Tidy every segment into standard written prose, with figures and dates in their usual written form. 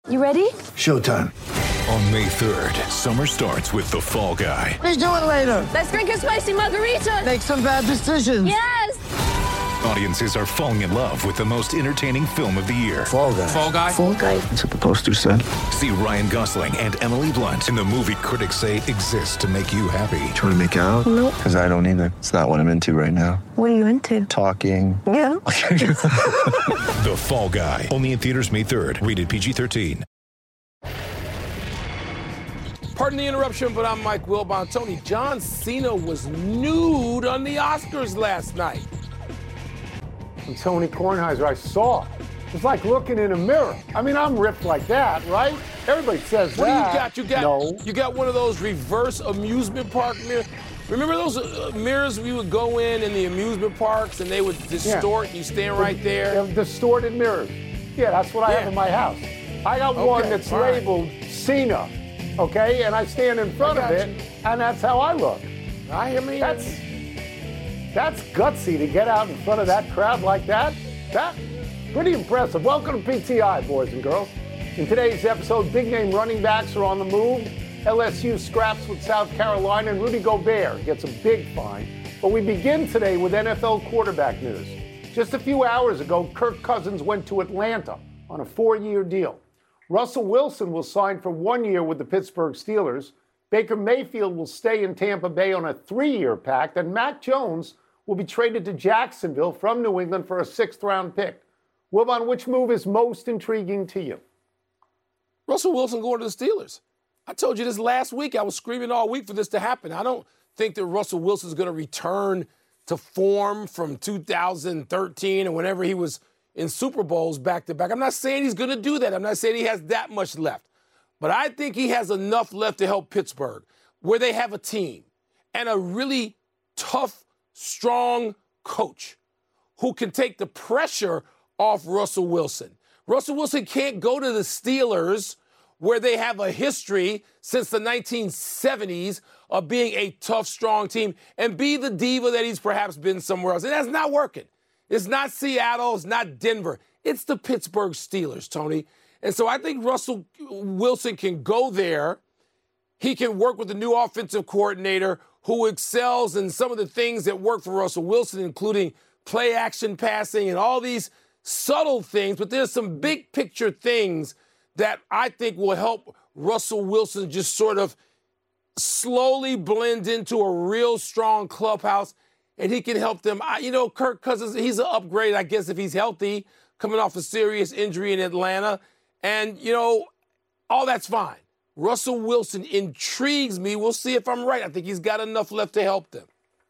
You ready? Showtime. On May 3rd, summer starts with The Fall Guy. Let's do it later. Let's drink a spicy margarita. Make some bad decisions. Yes! Audiences are falling in love with the most entertaining film of the year. Fall Guy. Fall Guy? Fall guy. That's what the poster said. See Ryan Gosling and Emily Blunt in the movie critics say exists to make you happy. Trying to make it out? Nope. Because I don't either. It's not what I'm into right now. What are you into? Talking. Yeah. The Fall Guy. Only in theaters May 3rd. Rated PG-13. Pardon the interruption, but I'm Mike Wilbon. Tony, John Cena was nude on the Oscars last night. And Tony Kornheiser, I saw it. It's like looking in a mirror. I mean, I'm ripped like that, right? Everybody says What that. do you got? No. You got one of those reverse amusement park mirrors. Remember those mirrors we would go in the amusement parks and they would distort? You stand right there. Distorted mirrors. Yeah, that's what I have in my house. I got one that's labeled Cena, okay? And I stand in front of it, and that's how I look. I hear me. That's gutsy to get out in front of that crowd like that. That's pretty impressive. Welcome to PTI, boys and girls. In today's episode, big-name running backs are on the move. LSU scraps with South Carolina, and Rudy Gobert gets a big fine. But we begin today with NFL quarterback news. Just a few hours ago, Kirk Cousins went to Atlanta on a 4-year deal. Russell Wilson will sign for 1 year with the Pittsburgh Steelers. Baker Mayfield will stay in Tampa Bay on a 3-year pact, and Mac Jones will be traded to Jacksonville from New England for a 6th-round pick. Wilbon, which move is most intriguing to you? Russell Wilson going to the Steelers. I told you this last week. I was screaming all week for this to happen. I don't think that Russell Wilson is going to return to form from 2013 and whenever he was in Super Bowls back-to-back. I'm not saying he's going to do that. I'm not saying he has that much left. But I think he has enough left to help Pittsburgh, where they have a team and a really tough, strong coach who can take the pressure off Russell Wilson. Russell Wilson can't go to the Steelers, where they have a history since the 1970s of being a tough, strong team, and be the diva that he's perhaps been somewhere else. And that's not working. It's not Seattle. It's not Denver. It's the Pittsburgh Steelers, Tony. And so I think Russell Wilson can go there. He can work with the new offensive coordinator who excels in some of the things that work for Russell Wilson, including play action passing and all these subtle things. But there's some big picture things that I think will help Russell Wilson just sort of slowly blend into a real strong clubhouse, and he can help them. Kirk Cousins, he's an upgrade, I guess, if he's healthy, coming off a serious injury in Atlanta. And, all that's fine. Russell Wilson intrigues me. We'll see if I'm right. I think he's got enough left to help them.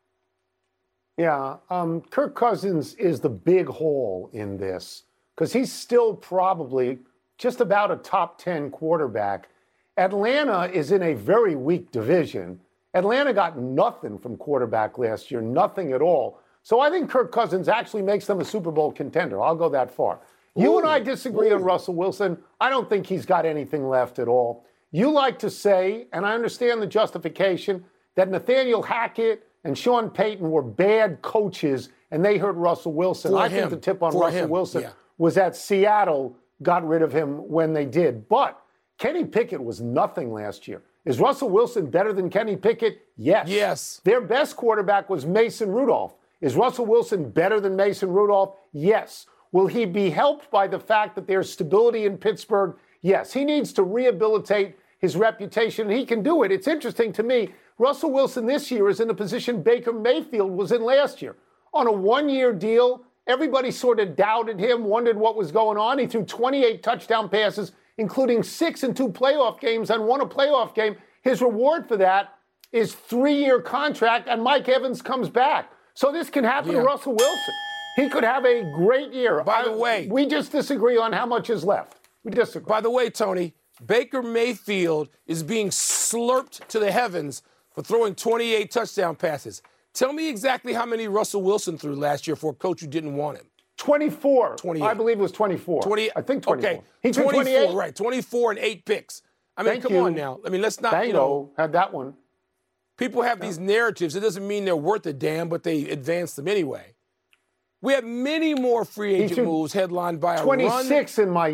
Yeah, Kirk Cousins is the big hole in this because he's still probably just about a top 10 quarterback. Atlanta is in a very weak division. Atlanta got nothing from quarterback last year, nothing at all. So I think Kirk Cousins actually makes them a Super Bowl contender. I'll go that far. You and I disagree on Russell Wilson. I don't think he's got anything left at all. You like to say, and I understand the justification, that Nathaniel Hackett and Sean Payton were bad coaches and they hurt Russell Wilson. I think the tip on Russell Wilson was that Seattle got rid of him when they did. But Kenny Pickett was nothing last year. Is Russell Wilson better than Kenny Pickett? Yes. Yes. Their best quarterback was Mason Rudolph. Is Russell Wilson better than Mason Rudolph? Yes. Will he be helped by the fact that there's stability in Pittsburgh? Yes. He needs to rehabilitate his reputation, and he can do it. It's interesting to me, Russell Wilson this year is in the position Baker Mayfield was in last year. On a 1-year deal, everybody sort of doubted him, wondered what was going on. He threw 28 touchdown passes, including 6 in 2 playoff games, and won a playoff game. His reward for that is 3-year contract, and Mike Evans comes back. So this can happen to Russell Wilson. He could have a great year. By the way, we just disagree on how much is left. We disagree. By the way, Tony, Baker Mayfield is being slurped to the heavens for throwing 28 touchdown passes. Tell me exactly how many Russell Wilson threw last year for a coach who didn't want him. 24. 28. I believe it was 24. 20. I think 24. Okay. He threw 28. Right. 24 and 8 picks. I mean, come on now. I mean, let's not, Bango had that one. People have these narratives. It doesn't mean they're worth a damn, but they advance them anyway. We have many more free agent moves headlined by a 26 run. in my year.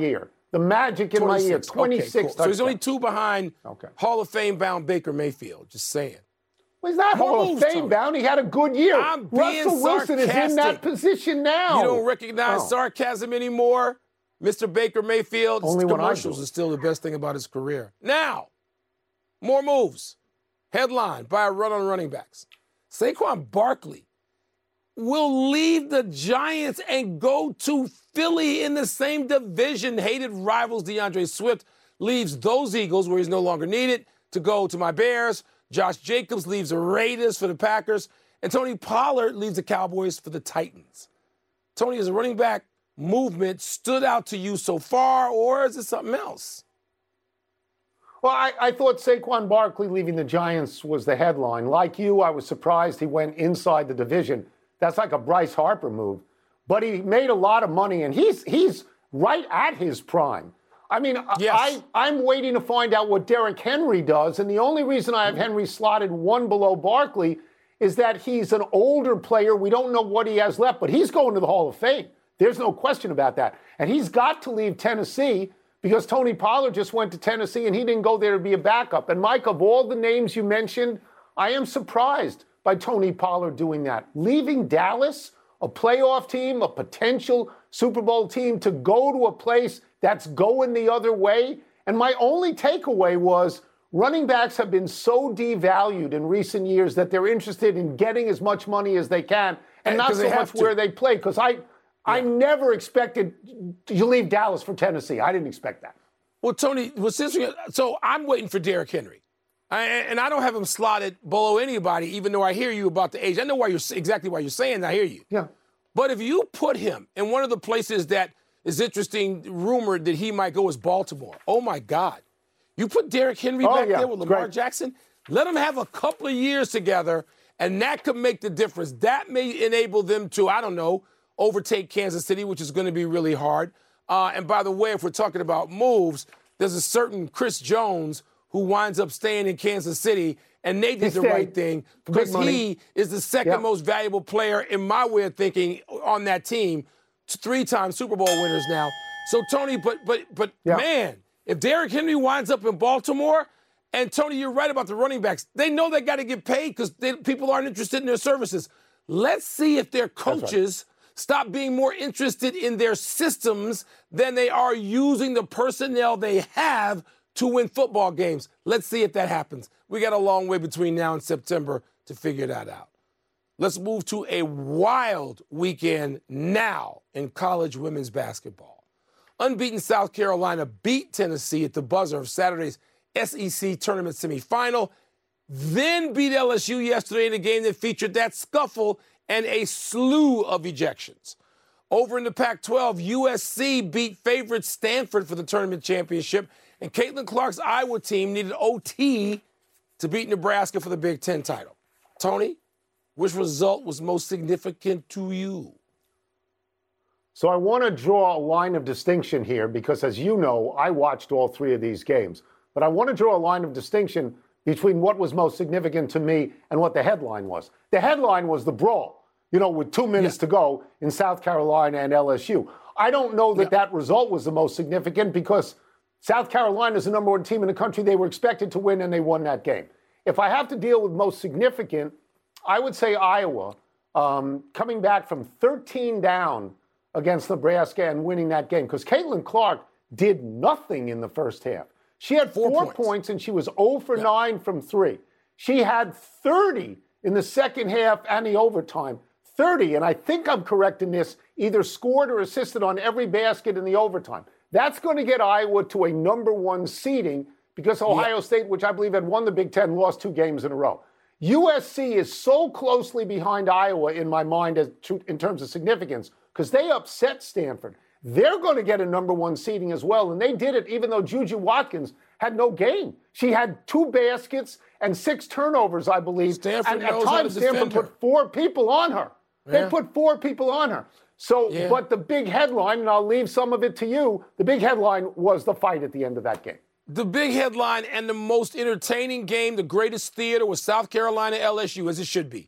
The magic in my ear. 26 Okay, cool. So he's only touchdowns. 2 behind Hall of Fame bound Baker Mayfield. Just saying. Well, he's not Hall of Fame bound. He had a good year. I'm being Russell Wilson is in that position now. You don't recognize sarcasm anymore? Mr. Baker Mayfield, Only his when I commercials do. is still the best thing about his career. Now, more moves. Headline by a run on running backs. Saquon Barkley will leave the Giants and go to Philly in the same division. Hated rivals DeAndre Swift leaves those Eagles where he's no longer needed to go to my Bears. Josh Jacobs leaves the Raiders for the Packers. And Tony Pollard leaves the Cowboys for the Titans. Tony, is a running back movement stood out to you so far, or is it something else? Well, I thought Saquon Barkley leaving the Giants was the headline. Like you, I was surprised he went inside the division. That's like a Bryce Harper move. But he made a lot of money, and he's right at his prime. I mean, yes. I'm waiting to find out what Derrick Henry does, and the only reason I have Henry slotted 1 below Barkley is that he's an older player. We don't know what he has left, but he's going to the Hall of Fame. There's no question about that. And he's got to leave Tennessee because Tony Pollard just went to Tennessee and he didn't go there to be a backup. And Mike, of all the names you mentioned, I am surprised by Tony Pollard doing that. Leaving Dallas, a playoff team, a potential Super Bowl team, to go to a place that's going the other way. And my only takeaway was running backs have been so devalued in recent years that they're interested in getting as much money as they can and not so much where they play. Because I never expected you leave Dallas for Tennessee. I didn't expect that. Well, Tony, so I'm waiting for Derrick Henry. And I don't have him slotted below anybody, even though I hear you about the age. I know exactly why you're saying that. I hear you. Yeah. But if you put him in one of the places that is interesting, rumored that he might go is Baltimore. Oh, my God. You put Derrick Henry back there with Lamar Jackson, let them have a couple of years together, and that could make the difference. That may enable them to, I don't know, overtake Kansas City, which is going to be really hard. And by the way, if we're talking about moves, there's a certain Chris Jones who winds up staying in Kansas City, and they did the right thing because he is the second most valuable player, in my way of thinking, on that team. 3-time Super Bowl winners now. So, Tony, but man, if Derrick Henry winds up in Baltimore, and, Tony, you're right about the running backs. They know they got to get paid because people aren't interested in their services. Let's see if their coaches stop being more interested in their systems than they are using the personnel they have to win football games. Let's see if that happens. We got a long way between now and September to figure that out. Let's move to a wild weekend now in college women's basketball. Unbeaten South Carolina beat Tennessee at the buzzer of Saturday's SEC tournament semifinal, then beat LSU yesterday in a game that featured that scuffle and a slew of ejections. Over in the Pac-12, USC beat favorite Stanford for the tournament championship, and Caitlin Clark's Iowa team needed OT to beat Nebraska for the Big Ten title. Tony, which result was most significant to you? So I want to draw a line of distinction here because, as you know, I watched all 3 of these games. But I want to draw a line of distinction between what was most significant to me and what the headline was. The headline was the brawl, with 2 minutes to go in South Carolina and LSU. I don't know that that result was the most significant because South Carolina is the number 1 team in the country. They were expected to win, and they won that game. If I have to deal with most significant, I would say Iowa, coming back from 13 down against Nebraska and winning that game, because Caitlin Clark did nothing in the first half. She had 4 points, and she was 0 for 9 from 3. She had 30 in the second half and the overtime. 30, and I think I'm correct in this, either scored or assisted on every basket in the overtime. That's going to get Iowa to a number 1 seeding because Ohio State, which I believe had won the Big Ten, lost 2 games in a row. USC is so closely behind Iowa in my mind in terms of significance because they upset Stanford. They're going to get a number 1 seeding as well, and they did it even though Juju Watkins had no game. She had 2 baskets and 6 turnovers, I believe. Stanford and at times, Stanford put 4 people on her. They put 4 people on her. So, but the big headline, and I'll leave some of it to you, the big headline was the fight at the end of that game. The big headline and the most entertaining game, the greatest theater, was South Carolina LSU, as it should be.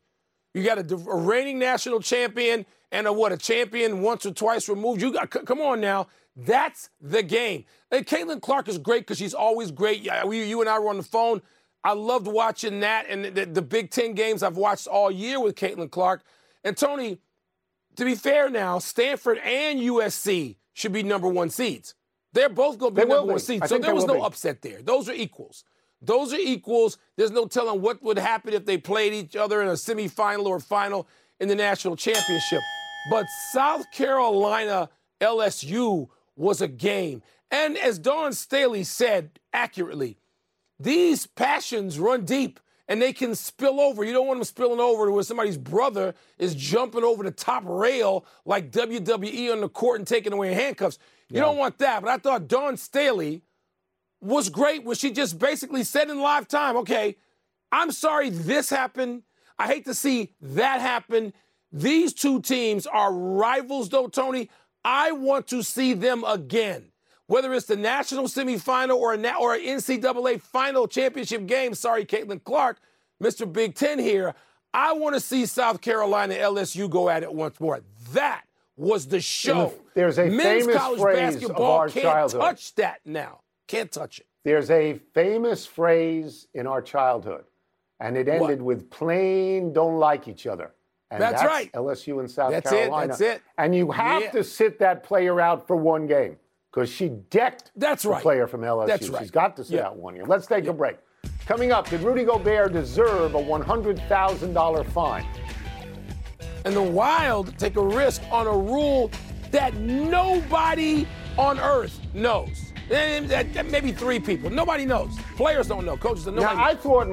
You got a reigning national champion and a champion once or twice removed. Come on now. That's the game. And Caitlin Clark is great because she's always great. You and I were on the phone. I loved watching that and the Big Ten games I've watched all year with Caitlin Clark. And, Tony, to be fair now, Stanford and USC should be number one seeds. They're both going to be number one seeds. So there was no upset there. Those are equals. There's no telling what would happen if they played each other in a semifinal or final in the national championship. But South Carolina LSU was a game. And as Dawn Staley said accurately, these passions run deep and they can spill over. You don't want them spilling over to where somebody's brother is jumping over the top rail like WWE on the court and taking away handcuffs. You don't want that. But I thought Dawn Staley was great when she just basically said in live time, okay, I'm sorry this happened. I hate to see that happen. These two teams are rivals, though, Tony. I want to see them again. Whether it's the national semifinal or an NCAA final championship game, sorry, Caitlin Clark, Mr. Big Ten here, I want to see South Carolina LSU go at it once more. That was the show. There's a Men's famous college phrase basketball of our can't childhood. touch that now. Can't touch it. There's a famous phrase in our childhood, and it ended with plain don't like each other. And that's right. LSU and South Carolina. That's it. And you have to sit that player out for one game because she decked the player from LSU. That's right. She's got to sit out 1 year. Let's take a break. Coming up, did Rudy Gobert deserve a $100,000 fine? And the Wild take a risk on a rule that nobody on earth knows. Maybe three people. Nobody knows. Players don't know. Coaches don't know. Now, I thought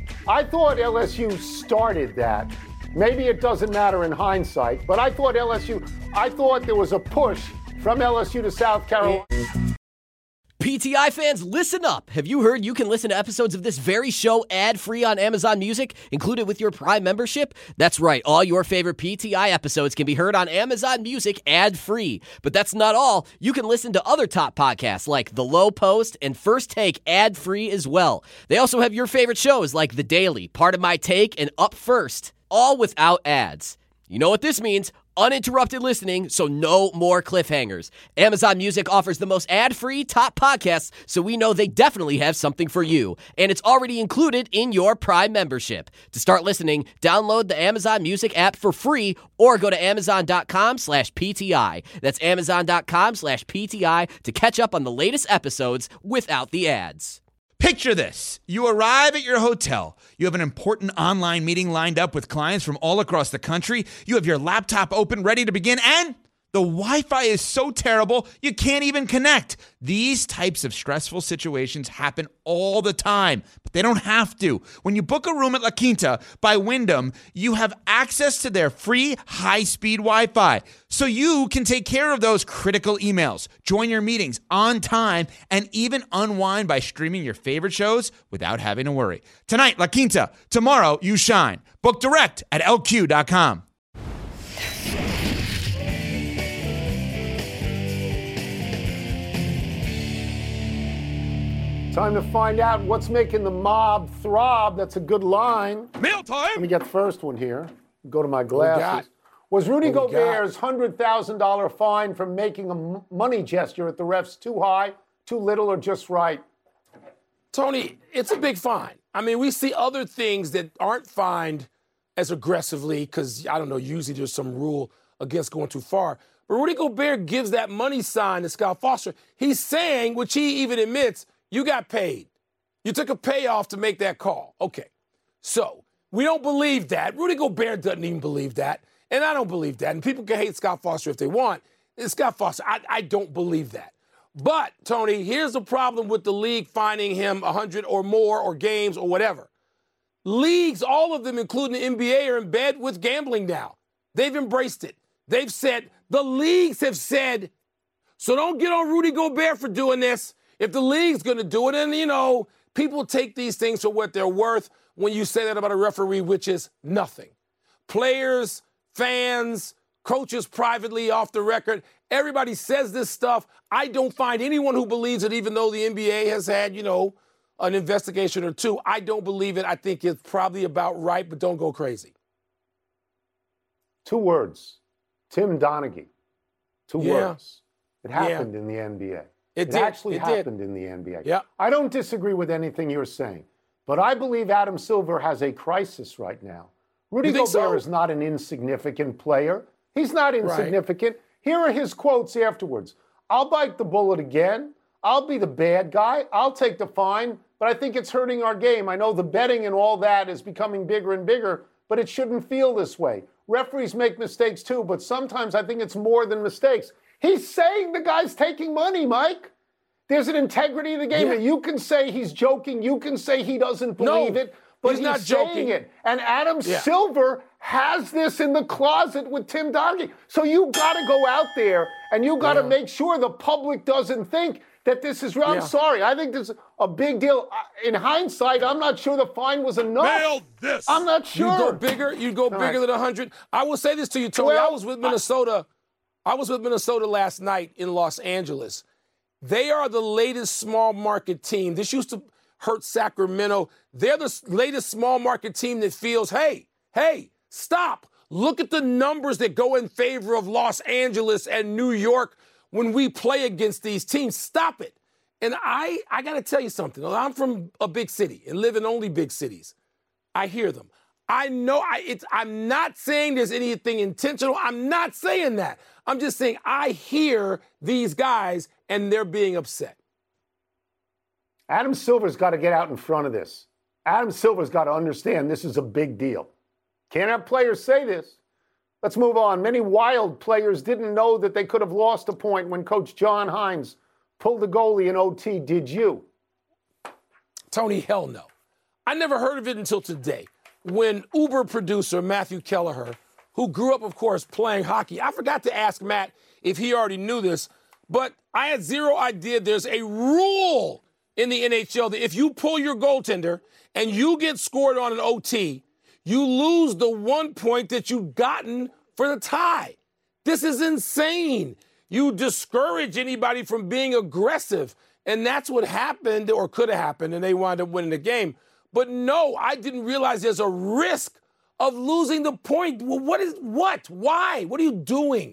LSU started that. Maybe it doesn't matter in hindsight, but I thought there was a push from LSU to South Carolina. PTI fans, listen up. Have you heard you can listen to episodes of this very show ad-free on Amazon Music, included with your Prime membership? That's right. All your favorite PTI episodes can be heard on Amazon Music ad-free. But that's not all. You can listen to other top podcasts like The Low Post and First Take ad-free as well. They also have your favorite shows like The Daily, Part of My Take, and Up First, all without ads. You know what this means? Uninterrupted listening, so no more cliffhangers. Amazon Music offers the most ad-free top podcasts, so we know they definitely have something for you. And it's already included in your Prime membership. To start listening, download the Amazon Music app for free or go to amazon.com/PTI. That's amazon.com/PTI to catch up on the latest episodes without the ads. Picture this. You arrive at your hotel. You have an important online meeting lined up with clients from all across the country. You have your laptop open, ready to begin, and the Wi-Fi is so terrible, you can't even connect. These types of stressful situations happen all the time, but they don't have to. When you book a room at La Quinta by Wyndham, you have access to their free high-speed Wi-Fi, so you can take care of those critical emails, join your meetings on time, and even unwind by streaming your favorite shows without having to worry. Tonight, La Quinta. Tomorrow, you shine. Book direct at LQ.com. Time to find out what's making the mob throb. That's a good line. Mail time! Let me get the first one here. Go to my glasses. Was Rudy Gobert's $100,000 fine for making a money gesture at the refs too high, too little, or just right? Tony, it's a big fine. I mean, we see other things that aren't fined as aggressively because, I don't know, usually there's some rule against going too far. But Rudy Gobert gives that money sign to Scott Foster. He's saying, which he even admits, you got paid. You took a payoff to make that call. Okay. So we don't believe that. Rudy Gobert doesn't even believe that. And I don't believe that. And people can hate Scott Foster if they want. It's Scott Foster. I don't believe that. But, Tony, here's the problem with the league fining him 100 or more or games or whatever. Leagues, all of them, including the NBA, are in bed with gambling now. They've embraced it. They've said, the leagues have said, so don't get on Rudy Gobert for doing this. If the league's going to do it, and, you know, people take these things for what they're worth when you say that about a referee, which is nothing. Players, fans, coaches privately off the record, everybody says this stuff. I don't find anyone who believes it, even though the NBA has had, you know, an investigation or two. I don't believe it. I think it's probably about right, but don't go crazy. 2 words. Tim Donaghy. 2 Yeah. words. It happened in the NBA. It did. Actually It did. happened in the NBA. Yeah. I don't disagree with anything you're saying, but I believe Adam Silver has a crisis right now. Rudy You think Gobert so? is not an insignificant player. He's not insignificant. Here are his quotes afterwards. I'll bite the bullet again. I'll be the bad guy. I'll take the fine, but I think it's hurting our game. I know the betting and all that is becoming bigger and bigger, but it shouldn't feel this way. Referees make mistakes too, but sometimes I think it's more than mistakes. He's saying the guy's taking money, Mike. There's an integrity of the game. Yeah. And you can say he's joking. You can say he doesn't believe it, but he's not saying joking. it. And Adam Yeah. Silver has this in the closet with Tim Donaghy. So you got to go out there and you got to make sure the public doesn't think that this is real. I'm sorry. I think this is a big deal. In hindsight, I'm not sure the fine was enough. Nailed this. I'm not sure. You go bigger. You go bigger than 100. I will say this to you, Tony. Well, I was with Minnesota. I was with Minnesota last night in Los Angeles. They are the latest small market team. This used to hurt Sacramento. They're the latest small market team that feels, hey, stop. Look at the numbers that go in favor of Los Angeles and New York when we play against these teams. Stop it. And I got to tell you something. I'm from a big city and live in only big cities. I hear them. I know I'm not saying there's anything intentional. I'm not saying that. I'm just saying I hear these guys and they're being upset. Adam Silver's got to get out in front of this. Adam Silver's got to understand this is a big deal. Can't have players say this. Let's move on. Many Wild players didn't know that they could have lost a point when Coach John Hines pulled the goalie in OT. Did you? Tony, hell no. I never heard of it until today when Uber producer Matthew Kelleher, who grew up, of course, playing hockey, I forgot to ask Matt if he already knew this, but I had zero idea there's a rule in the NHL that if you pull your goaltender and you get scored on an OT, you lose the 1 point that you've gotten for the tie. This is insane. You discourage anybody from being aggressive, and that's what happened or could have happened, and they wound up winning the game. But no, I didn't realize there's a risk of losing the point. Well, why? What are you doing?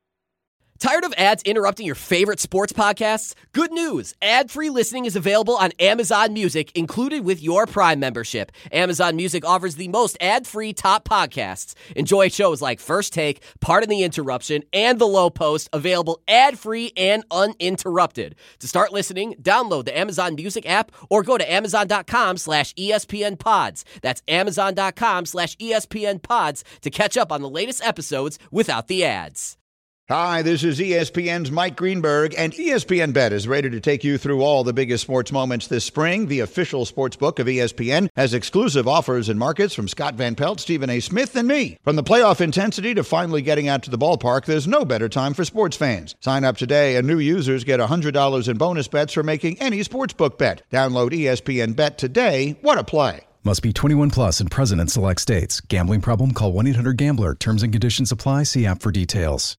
Tired of ads interrupting your favorite sports podcasts? Good news! Ad-free listening is available on Amazon Music, included with your Prime membership. Amazon Music offers the most ad-free top podcasts. Enjoy shows like First Take, Pardon the Interruption, and The Low Post, available ad-free and uninterrupted. To start listening, download the Amazon Music app or go to Amazon.com/ESPN Pods. That's Amazon.com/ESPN Pods to catch up on the latest episodes without the ads. Hi, this is ESPN's Mike Greenberg, and ESPN Bet is ready to take you through all the biggest sports moments this spring. The official sports book of ESPN has exclusive offers and markets from Scott Van Pelt, Stephen A. Smith, and me. From the playoff intensity to finally getting out to the ballpark, there's no better time for sports fans. Sign up today, and new users get $100 in bonus bets for making any sportsbook bet. Download ESPN Bet today. What a play. Must be 21 plus and present in select states. Gambling problem? Call 1-800-GAMBLER. Terms and conditions apply. See app for details.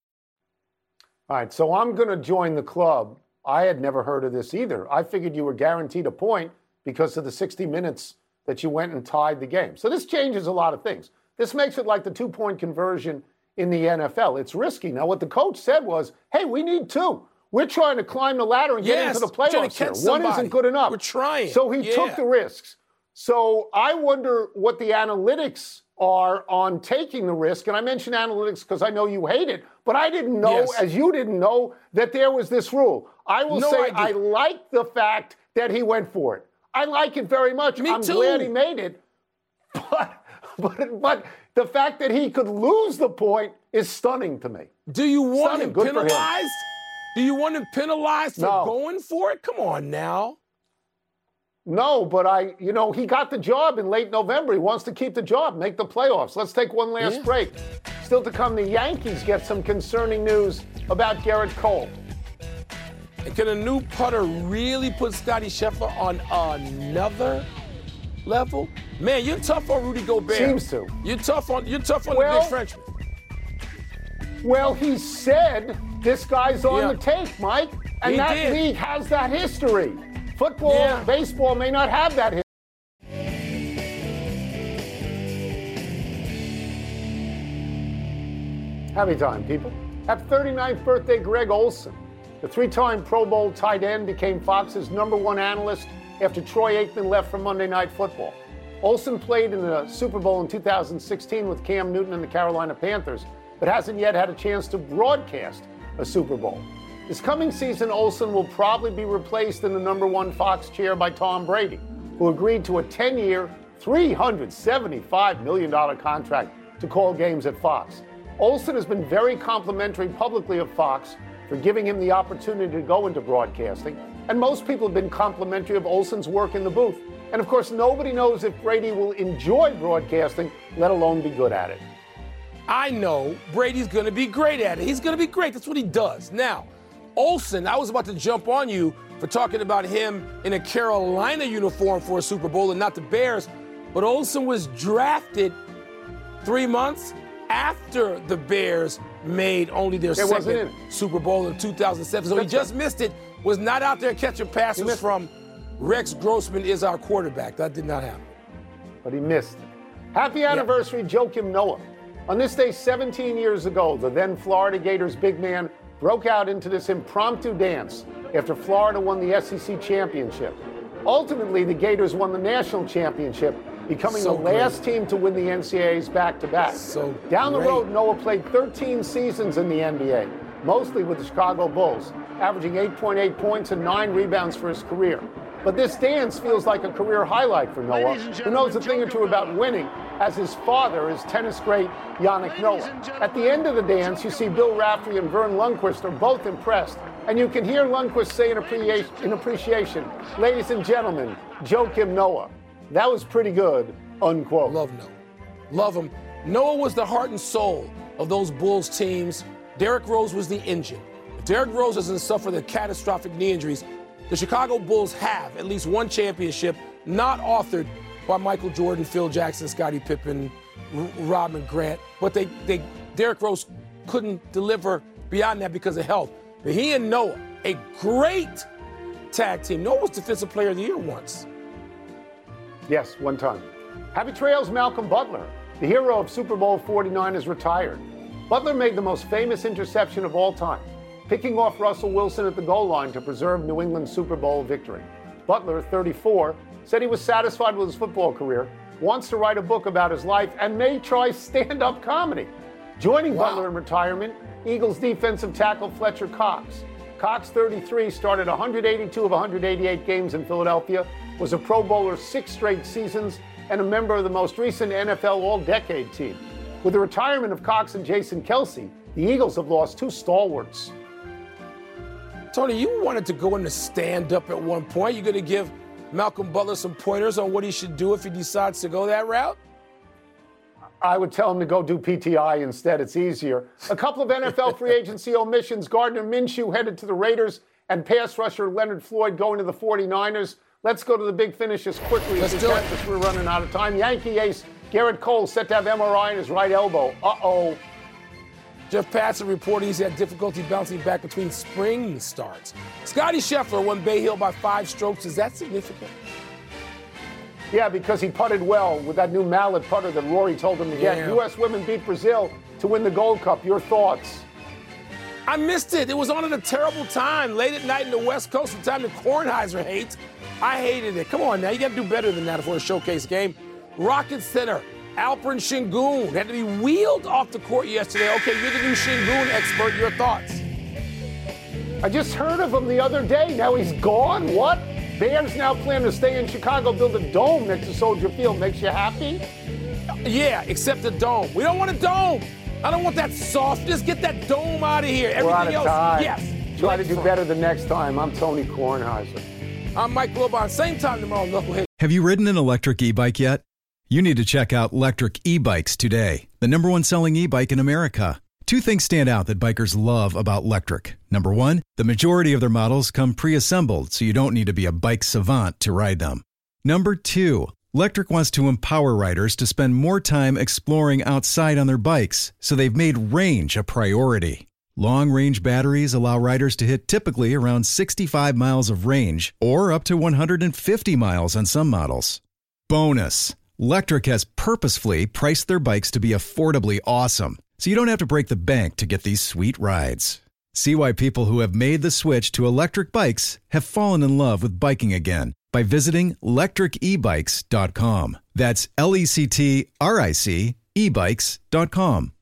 All right, so I'm going to join the club. I had never heard of this either. I figured you were guaranteed a point because of the 60 minutes that you went and tied the game. So this changes a lot of things. This makes it like the 2-point conversion in the NFL. It's risky. Now, what the coach said was, hey, we need 2. We're trying to climb the ladder and get into the playoffs here. One isn't good enough. We're trying. So he took the risks. So I wonder what the analytics are on taking the risk. And I mention analytics because I know you hate it, but I didn't know, as you didn't know, that there was this rule. I will say I like the fact that he went for it. I like it very much. I'm glad he made it. But the fact that he could lose the point is stunning to me. Do you want him penalized? Do you want him penalized for going for it? Come on now. No, but he got the job in late November. He wants to keep the job, make the playoffs. Let's take one last break. Still to come, the Yankees get some concerning news about Garrett Cole. And can a new putter really put Scottie Scheffler on another level? Man, you're tough on Rudy Gobert. Seems to. You're tough on the big Frenchman. Well, he said this guy's on the take, Mike. And that league has that history. Football, baseball may not have that history. Happy time, people. Happy 39th birthday, Greg Olsen. The three-time Pro Bowl tight end became Fox's #1 analyst after Troy Aikman left for Monday Night Football. Olsen played in the Super Bowl in 2016 with Cam Newton and the Carolina Panthers, but hasn't yet had a chance to broadcast a Super Bowl. This coming season, Olsen will probably be replaced in the #1 Fox chair by Tom Brady, who agreed to a 10-year, $375 million contract to call games at Fox. Olsen has been very complimentary publicly of Fox for giving him the opportunity to go into broadcasting, and most people have been complimentary of Olsen's work in the booth. And of course, nobody knows if Brady will enjoy broadcasting, let alone be good at it. I know Brady's going to be great at it. He's going to be great. That's what he does. Now, Olsen, I was about to jump on you for talking about him in a Carolina uniform for a Super Bowl and not the Bears, but Olsen was drafted 3 months after the Bears made only their second Super Bowl in 2007. So he just missed it, was not out there catching passes from Rex Grossman is our quarterback. That did not happen. But he missed it. Happy anniversary, Joakim Noah. On this day 17 years ago, the then Florida Gators big man broke out into this impromptu dance after Florida won the SEC championship. Ultimately, the Gators won the national championship, becoming the last team to win the NCAAs back-to-back. Down the road, Noah played 13 seasons in the NBA, mostly with the Chicago Bulls, averaging 8.8 points and 9 rebounds for his career. But this dance feels like a career highlight for Noah, who knows a thing or two about winning, as his father is tennis great Yannick Noah. At the end of the dance, you see Bill Raftery and Vern Lundquist are both impressed, and you can hear Lundquist say in appreciation, "Ladies and gentlemen, Joakim Noah. That was pretty good," unquote. Love Noah. Love him. Noah was the heart and soul of those Bulls teams. Derrick Rose was the engine. If Derrick Rose doesn't suffer the catastrophic knee injuries, the Chicago Bulls have at least one championship not authored by Michael Jordan, Phil Jackson, Scottie Pippen, Rodman Grant. But Derrick Rose couldn't deliver beyond that because of health. But he and Noah, a great tag team. Noah was Defensive Player of the Year once. Yes, one time. Happy trails, Malcolm Butler. The hero of Super Bowl 49 is retired. Butler made the most famous interception of all time, picking off Russell Wilson at the goal line to preserve New England's Super Bowl victory. Butler, 34, said he was satisfied with his football career, wants to write a book about his life, and may try stand-up comedy. Joining Butler in retirement, Eagles defensive tackle Fletcher Cox. Cox, 33, started 182 of 188 games in Philadelphia, was a Pro Bowler 6 straight seasons, and a member of the most recent NFL All-Decade team. With the retirement of Cox and Jason Kelce, the Eagles have lost 2 stalwarts. Tony, you wanted to go into stand-up at one point. You going to give Malcolm Butler some pointers on what he should do if he decides to go that route? I would tell him to go do PTI instead. It's easier. A couple of NFL free agency omissions. Gardner Minshew headed to the Raiders, and pass rusher Leonard Floyd going to the 49ers. Let's go to the big finishes quickly as we're running out of time. Yankee ace Garrett Cole set to have MRI in his right elbow. Uh-oh. Jeff Passan reported he's had difficulty bouncing back between spring starts. Scotty Scheffler won Bay Hill by 5 strokes. Is that significant? Yeah, because he putted well with that new mallet putter that Rory told him to get. U.S. women beat Brazil to win the Gold Cup. Your thoughts? I missed it. It was on at a terrible time, late at night in the West Coast, the time that Kornheiser hates. I hated it. Come on now, you got to do better than that for a showcase game. Rocket Center, Alperen Sengun had to be wheeled off the court yesterday. Okay, you're the new Sengun expert. Your thoughts? I just heard of him the other day. Now he's gone? What? Bears now plan to stay in Chicago, build a dome next to Soldier Field. Makes you happy? Yeah, except the dome. We don't want a dome. I don't want that soft. Just get that dome out of here. We're out of time. Yes. Try to do better the next time. I'm Tony Kornheiser. I'm Mike Globon. Same time tomorrow, Knucklehead. Have you ridden an electric e-bike yet? You need to check out Lectric E-Bikes today, the #1 selling e-bike in America. 2 things stand out that bikers love about Lectric. Number 1, the majority of their models come pre-assembled, so you don't need to be a bike savant to ride them. Number 2, Lectric wants to empower riders to spend more time exploring outside on their bikes, so they've made range a priority. Long-range batteries allow riders to hit typically around 65 miles of range, or up to 150 miles on some models. Bonus, Lectric has purposefully priced their bikes to be affordably awesome, so you don't have to break the bank to get these sweet rides. See why people who have made the switch to electric bikes have fallen in love with biking again by visiting lectricebikes.com. That's LECTRIC ebikes.com.